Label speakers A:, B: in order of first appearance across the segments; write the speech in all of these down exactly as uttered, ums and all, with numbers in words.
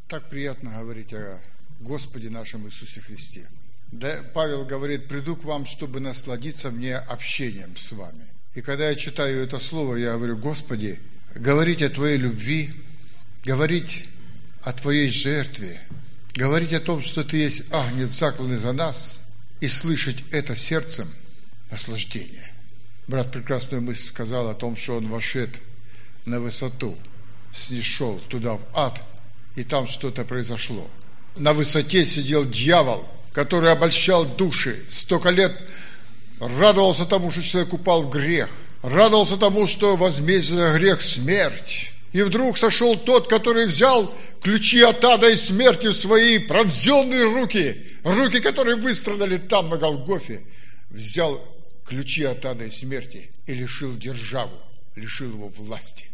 A: Так приятно говорить о Господе нашем Иисусе Христе. Да, Павел говорит: приду к вам, чтобы насладиться мне общением с вами. И когда я читаю это слово, я говорю: Господи, говорить о Твоей любви, говорить о Твоей жертве, говорить о том, что Ты есть агнец, закланный за нас, и слышать это сердцем — наслаждение. Брат прекрасную мысль сказал о том, что он вошед на высоту, снишел туда, в ад, и там что-то произошло. На высоте сидел дьявол, который обольщал души. Столько лет радовался тому, что человек упал в грех. Радовался тому, что возмездие за грех — смерть. И вдруг сошел тот, который взял ключи от ада и смерти в свои пронзенные руки, руки, которые выстрадали там, на Голгофе, взял ключи от ада и смерти и лишил державу, лишил его власти.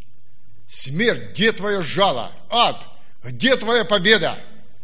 A: Смерть, где твое жало? Ад, где твоя победа?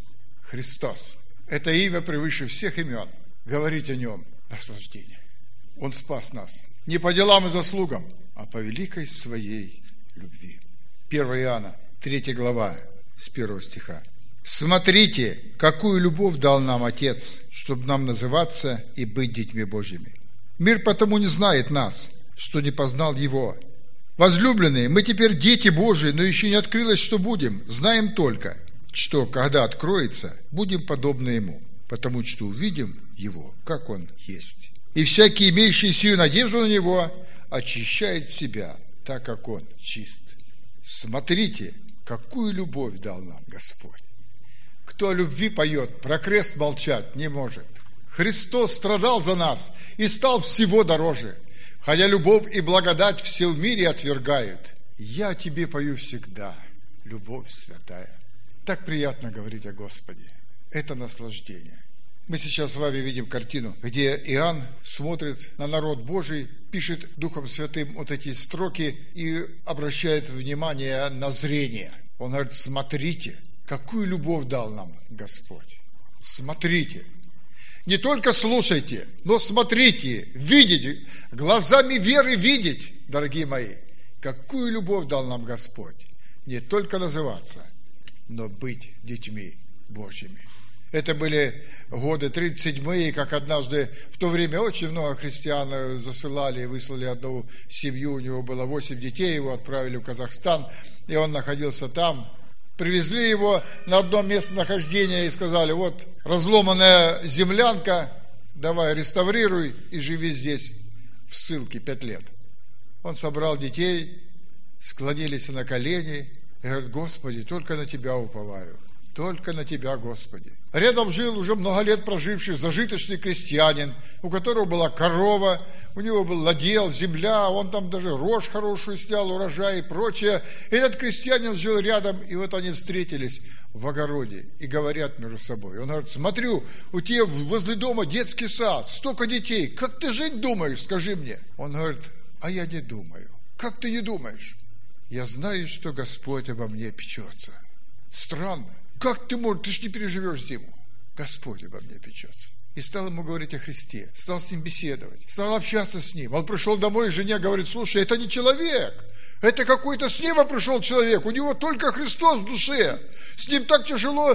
A: Христос. Это имя превыше всех имен. Говорить о нем — наслаждение. Он спас нас не по делам и заслугам, а по великой своей любви. первое Иоанна, третья глава, с первого стиха. «Смотрите, какую любовь дал нам Отец, чтобы нам называться и быть детьми Божьими. Мир потому не знает нас, что не познал Его. Возлюбленные, мы теперь дети Божии, но еще не открылось, что будем. Знаем только, что, когда откроется, будем подобны Ему, потому что увидим Его, как Он есть. И всякий, имеющий сию надежду на Него, очищает себя, так как Он чист. Смотрите, какую любовь дал нам Господь. Кто о любви поет, про крест молчать не может. Христос страдал за нас и стал всего дороже. Хотя любовь и благодать все в мире отвергают, я тебе пою всегда, любовь святая». Так приятно говорить о Господе. Это наслаждение. Мы сейчас с вами видим картину, где Иоанн смотрит на народ Божий, пишет Духом Святым вот эти строки и обращает внимание на зрение. Он говорит: смотрите, какую любовь дал нам Господь. Смотрите. Не только слушайте, но смотрите, видите, глазами веры видеть, дорогие мои, какую любовь дал нам Господь. Не только называться, но быть детьми Божьими. Это были годы тридцать седьмые, как однажды, в то время очень много христиан засылали, выслали одну семью, у него было восемь детей, его отправили в Казахстан, и он находился там. Привезли его на одно место нахождения и сказали: вот разломанная землянка, давай реставрируй и живи здесь в ссылке пять лет. Он собрал детей, склонились на колени и говорит: Господи, только на Тебя уповаю, только на Тебя, Господи. Рядом жил уже много лет проживший зажиточный крестьянин, у которого была корова, у него был ладел, земля, он там даже рожь хорошую снял, урожай и прочее. И этот крестьянин жил рядом, и вот они встретились в огороде и говорят между собой. Он говорит: смотрю, у тебя возле дома детский сад, столько детей, как ты жить думаешь, скажи мне? Он говорит: а я не думаю. Как ты не думаешь? Я знаю, что Господь обо мне печется. Странно. Как ты можешь, ты ж не переживешь зиму. Господь обо мне печется. И стал ему говорить о Христе, стал с ним беседовать, стал общаться с ним. Он пришел домой, и жене говорит: слушай, это не человек, это какой-то с неба пришел человек, у него только Христос в душе. С ним так тяжело,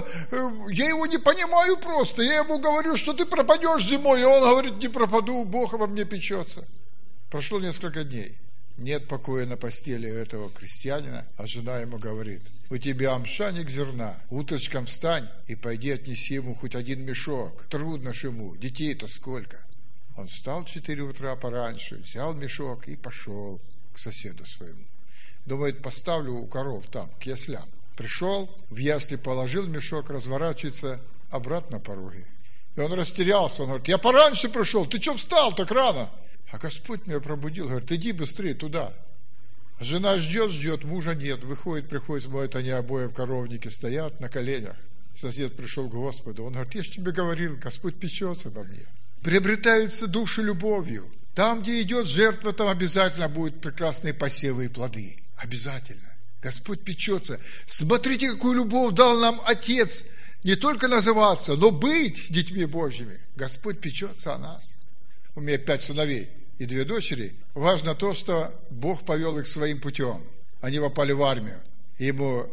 A: я его не понимаю просто. Я ему говорю, что ты пропадешь зимой, и он говорит: не пропаду, Бог обо мне печется. Прошло несколько дней. Нет покоя на постели этого крестьянина, а жена ему говорит: у тебя амшаник зерна, утречком встань и пойди отнеси ему хоть один мешок. Трудно ж ему, детей-то сколько. Он встал в четыре утра пораньше, взял мешок и пошел к соседу своему. Думает, поставлю у коров там, к яслям. Пришел, в ясли положил мешок, разворачивается, обратно по пороге. И он растерялся, он говорит: я пораньше пришел, ты что встал так рано? А Господь меня пробудил, говорит: иди быстрее туда. Жена ждет, ждет, мужа нет. Выходит, приходит, смотрит, они обои в коровнике стоят на коленях. Сосед пришел к Господу, он говорит: я же тебе говорил, Господь печется обо мне. Приобретаются души любовью. Там, где идет жертва, там обязательно будут прекрасные посевы и плоды. Обязательно. Господь печется. Смотрите, какую любовь дал нам Отец. Не только называться, но быть детьми Божьими. Господь печется о нас. У меня пять сыновей и две дочери. Важно то, что Бог повел их своим путем. Они попали в армию. Ему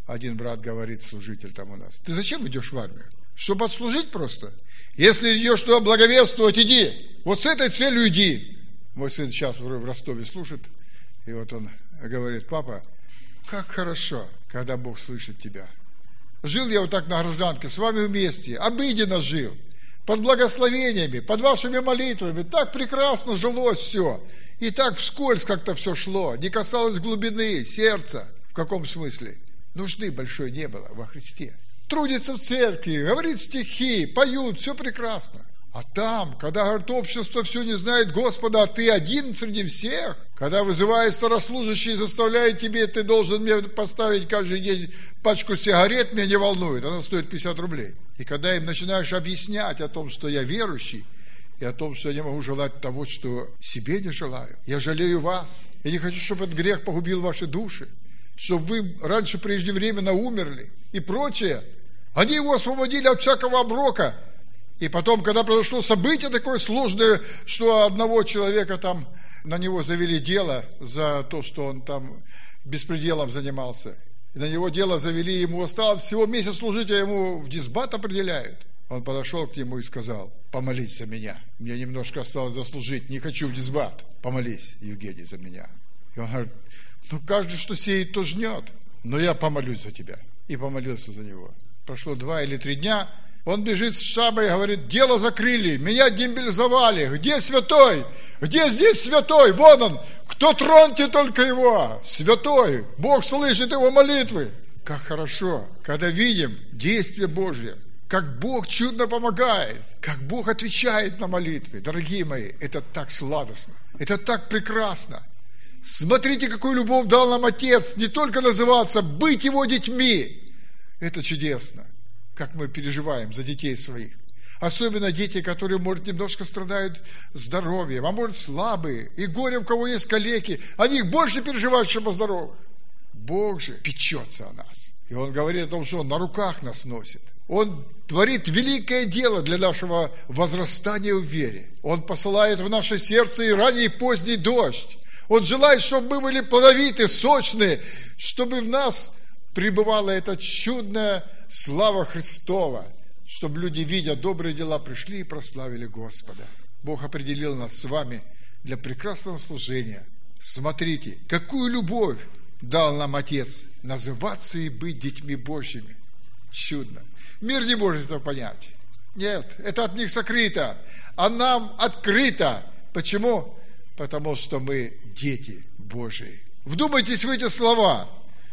A: Один брат говорит, служитель там у нас: ты зачем идешь в армию? Чтобы отслужить просто? Если идешь туда благовествовать, иди. Вот с этой целью иди. Мой сын сейчас в Ростове служит, и вот он говорит: папа, как хорошо, когда Бог слышит тебя. Жил я вот так на гражданке, с вами вместе, обыденно жил, под благословениями, под вашими молитвами, так прекрасно жилось все. И так вскользь как-то все шло, не касалось глубины, сердца. В каком смысле? Нужды большой не было во Христе. Трудится в церкви, говорит стихи, поют, все прекрасно. А там, когда, говорит, общество все не знает Господа, а ты один среди всех, когда вызывает старослужащий и заставляет тебе, ты должен мне поставить каждый день пачку сигарет, меня не волнует, она стоит пятьдесят рублей. И когда им начинаешь объяснять о том, что я верующий, и о том, что я не могу желать того, что себе не желаю, я жалею вас, я не хочу, чтобы этот грех погубил ваши души, чтобы вы раньше преждевременно умерли и прочее. Они его освободили от всякого оброка. И потом, когда произошло событие такое сложное, что одного человека там, на него завели дело за то, что он там беспределом занимался. И на него дело завели, ему осталось всего месяц служить, а ему в дисбат определяют. Он подошел к нему и сказал: помолись за меня. Мне немножко осталось заслужить, не хочу в дисбат. Помолись, Евгений, за меня. И он говорит: ну каждый, что сеет, то жнет. Но я помолюсь за тебя. И помолился за него. Прошло два или три дня. Он бежит с шабой и говорит: дело закрыли, меня демобилизовали. Где святой? Где здесь святой? Вон он. Кто троньте только его? Святой. Бог слышит его молитвы. Как хорошо, когда видим действие Божье. Как Бог чудно помогает. Как Бог отвечает на молитвы. Дорогие мои, это так сладостно. Это так прекрасно. Смотрите, какую любовь дал нам Отец. Не только называться, быть Его детьми. Это чудесно. Как мы переживаем за детей своих. Особенно дети, которые, может, немножко страдают здоровьем, а может, слабые, и горе, у кого есть калеки, они их больше переживают, чем о здоровых. Бог же печется о нас. И Он говорит о том, что Он на руках нас носит. Он творит великое дело для нашего возрастания в вере. Он посылает в наше сердце и ранний, и поздний дождь. Он желает, чтобы мы были плодовиты, сочные, чтобы в нас пребывала эта чудная слава Христова, чтобы люди, видя добрые дела, пришли и прославили Господа. Бог определил нас с вами для прекрасного служения. Смотрите, какую любовь дал нам Отец, называться и быть детьми Божьими. Чудно. Мир не может этого понять. Нет, это от них сокрыто, а нам открыто. Почему? Потому что мы дети Божьи. Вдумайтесь в эти слова.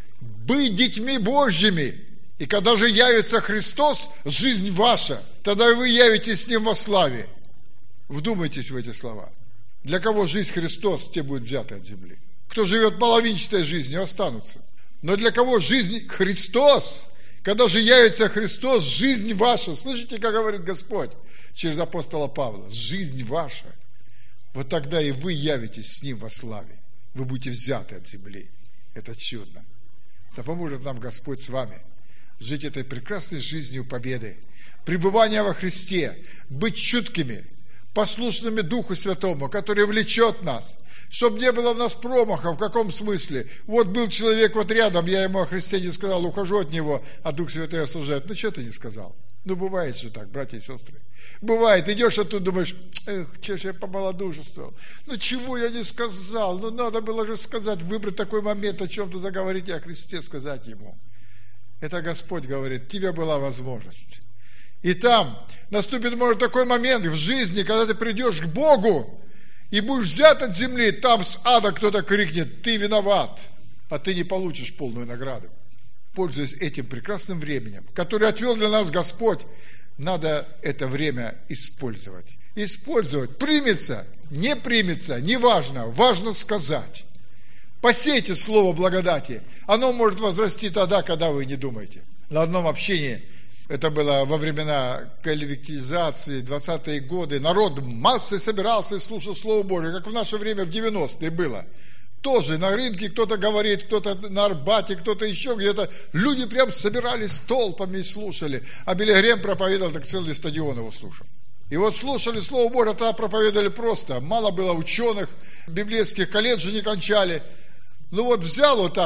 A: Быть детьми Божьими. И когда же явится Христос, жизнь ваша, тогда вы явитесь с Ним во славе. Вдумайтесь в эти слова. Для кого жизнь Христос, те будут взяты от земли. Кто живет половинчатой жизнью, останутся. Но для кого жизнь Христос, когда же явится Христос, жизнь ваша. Слышите, как говорит Господь через апостола Павла? Жизнь ваша. Вот тогда и вы явитесь с Ним во славе. Вы будете взяты от земли. Это чудно. Да поможет нам Господь с вами жить этой прекрасной жизнью победы, пребывания во Христе, быть чуткими, послушными Духу Святому, который влечет нас, чтобы не было в нас промаха. В каком смысле? Вот был человек вот рядом, я ему о Христе не сказал, ухожу от него, а Дух Святой осуждает. Ну, что ты не сказал? Ну, бывает же так, братья и сестры. Бывает, идешь оттуда, думаешь: эх, что ж я помалодушествовал. Ну, чего я не сказал? Ну, надо было же сказать, выбрать такой момент, о чем-то заговорить и о Христе сказать ему. Это Господь говорит: тебе была возможность. И там наступит, может, такой момент в жизни, когда ты придешь к Богу и будешь взят от земли, там с ада кто-то крикнет: ты виноват, а ты не получишь полную награду. Пользуясь этим прекрасным временем, которое отвел для нас Господь, надо это время использовать. Использовать. Примется, не примется, не важно, важно сказать. Посейте слово благодати. Оно может возрасти тогда, когда вы не думаете. На одном общении, это было во времена коллективизации, двадцатые годы, народ массой собирался и слушал Слово Божие, как в наше время в девяностые было. Тоже на рынке кто-то говорит, кто-то на Арбате, кто-то еще где-то. Люди прям собирались толпами и слушали. А Билли Грэм проповедовал, так целый стадион его слушал. И вот слушали Слово Божие, тогда проповедовали просто. Мало было ученых, библейских колледжей не кончали. Ну вот взял вот так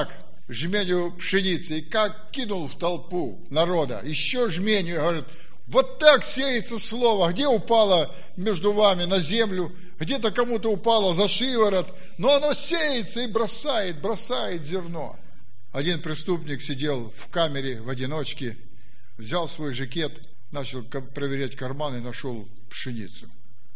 A: жменю пшеницы, и как кинул в толпу народа, еще жменю, говорит, вот так сеется слово, где упало между вами на землю, где-то кому-то упало за шиворот, но оно сеется и бросает, бросает зерно. Один преступник сидел в камере в одиночке, взял свой жакет, начал проверять карманы и нашел пшеницу.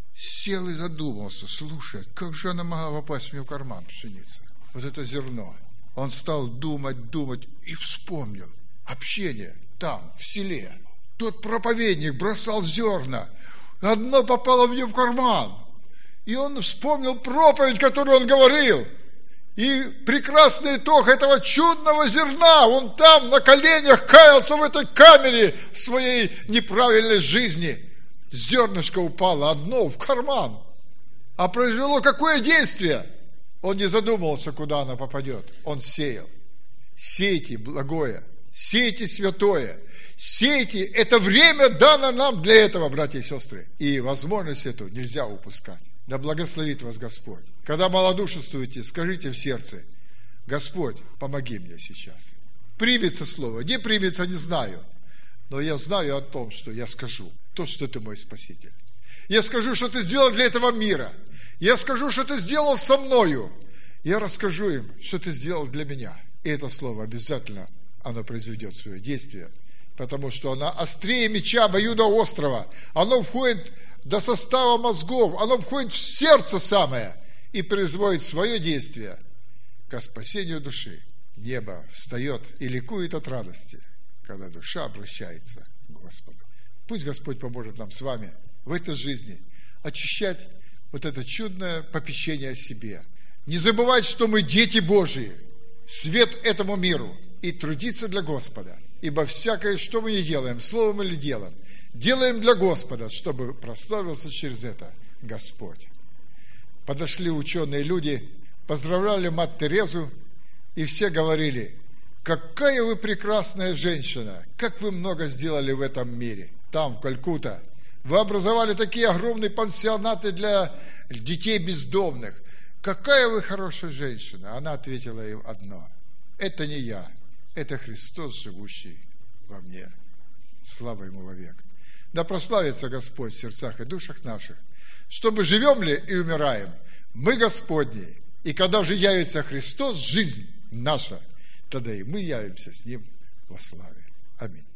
A: Сел и задумался, слушай, как же она могла попасть мне в карман, пшеница? Вот это зерно. Он стал думать, думать и вспомнил общение там, в селе. Тот проповедник бросал зерна, одно попало мне в карман. И он вспомнил проповедь, которую он говорил. И прекрасный итог этого чудного зерна. Он там на коленях каялся в этой камере в своей неправильной жизни. Зернышко упало одно в карман. А произвело какое действие? Он не задумывался, куда оно попадет. Он сеял. Сейте благое, сейте святое. Сейте, это время дано нам для этого, братья и сестры. И возможность эту нельзя упускать. Да благословит вас Господь. Когда малодушествуете, скажите в сердце, Господь, помоги мне сейчас. Примется слово, не примется, не знаю. Но я знаю о том, что я скажу, то, что ты мой Спаситель. Я скажу, что ты сделал для этого мира. Я скажу, что ты сделал со мною. Я расскажу им, что ты сделал для меня. И это слово обязательно, оно произведет свое действие. Потому что оно острее меча обоюдоострого. Оно входит до состава мозгов, оно входит в сердце самое и производит свое действие ко спасению души. Небо встает и ликует от радости, когда душа обращается к Господу. Пусть Господь поможет нам с вами в этой жизни очищать вот это чудное попечение о себе. Не забывать, что мы дети Божии, свет этому миру, и трудиться для Господа. Ибо всякое, что мы не делаем, словом или делом, делаем для Господа, чтобы прославился через это Господь. Подошли ученые люди, поздравляли мать Терезу, и все говорили, какая вы прекрасная женщина, как вы много сделали в этом мире. Там, в Калькутта, вы образовали такие огромные пансионаты для детей бездомных. Какая вы хорошая женщина. Она ответила им одно, это не я, это Христос, живущий во мне. Слава Ему вовек. Да прославится Господь в сердцах и душах наших, чтобы живем ли и умираем, мы Господни, и когда же явится Христос, жизнь наша, тогда и мы явимся с Ним во славе. Аминь.